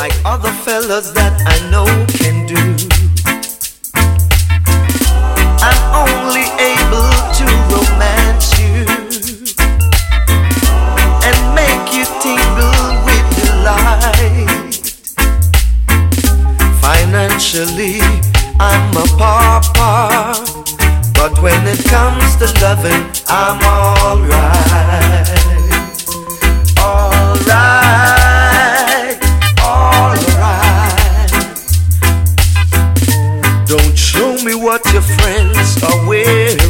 like other fellas that I know can do. I'm only able to romance you and make you tingle with delight. Financially, I'm a pauper, but when it comes to loving, I'm alright. Alright, alright. Don't show me what your friends are wearing.